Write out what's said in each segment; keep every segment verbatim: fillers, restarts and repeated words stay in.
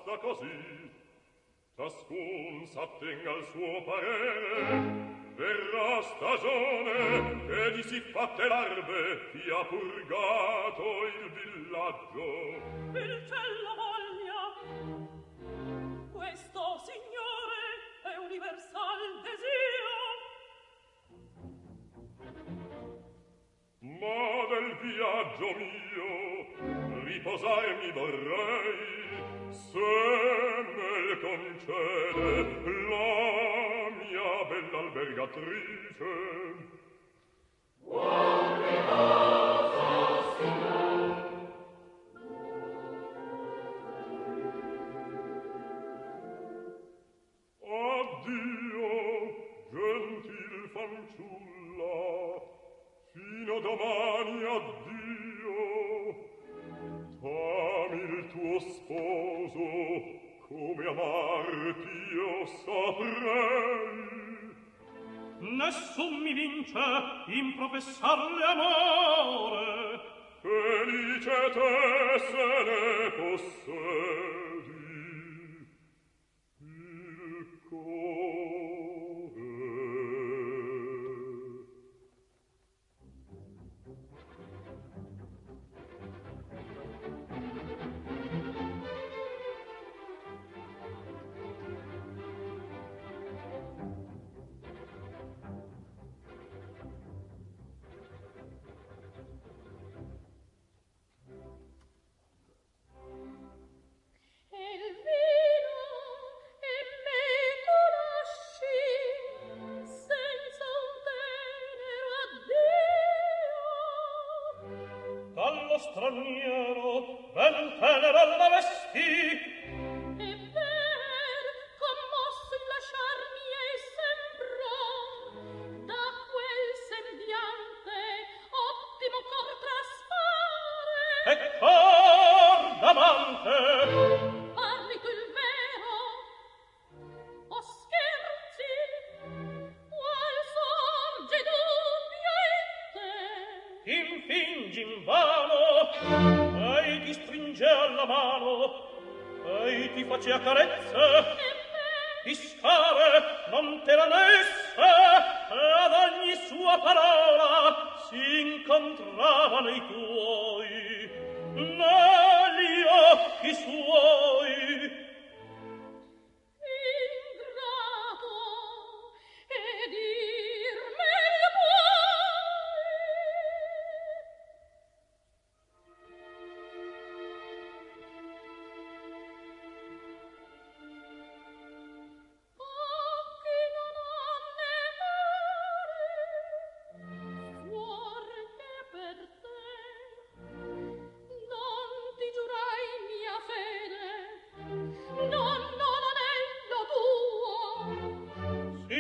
basta così. Ciascun s'attenga al suo parere. Verrà stagione che di siffatte larve fia purgato il villaggio. Il cielo voglia. Questo, signore, è universal desio. Ma del viaggio mio riposarmi vorrei, se me concede la mia bella albergatrice. Buon riposo, signor. Addio, gentil fanciulla, fino domani addio. Ami il tuo sposo, come amarti io saprei. Nessun mi vince in professarle amore. Felice te se ne possedi il cuore. Straniero, ben tenero alla vestì. E per commossi lasciarmi e sembrò da quel sembiante ottimo cor traspare. E cor d'amante. Parli tu il vero o scherzi? Qual sorge dubbio in te? Infingi invano. Ei ti stringe alla mano, ei ti facea carezze, di scare non te la nesse, ad ogni sua parola si incontravano i tuoi, negli occhi suoi. Ingrato, e dir meglio puoi. Occhi non hanno vere, fuor che per te non ti giurai mia fede, non non anello tuo. Sì,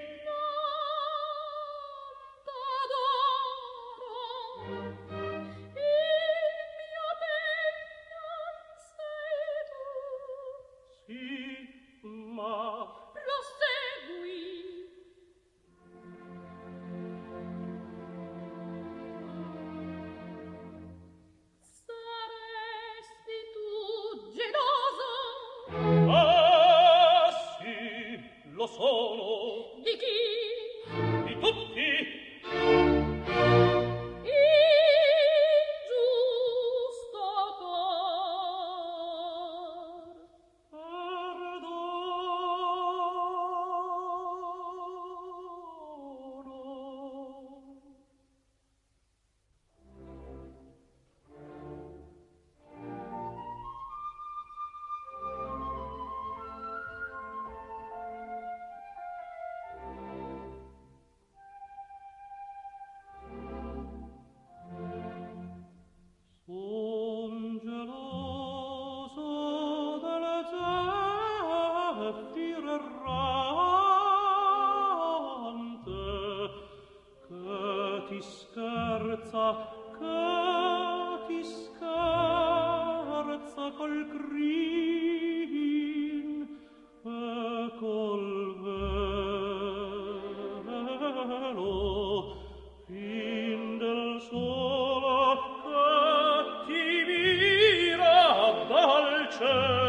Non t'adoro, il mio pegno sei tu. sì, ma Prosegui. Saresti tu geloso ah sì, lo sono di chi? di tutti. Ingiusto cor. Perdono. Son geloso delle zeffire errante che ti scherza, che ti scherza col grin e col velo fin del sole che ti mira dal cielo.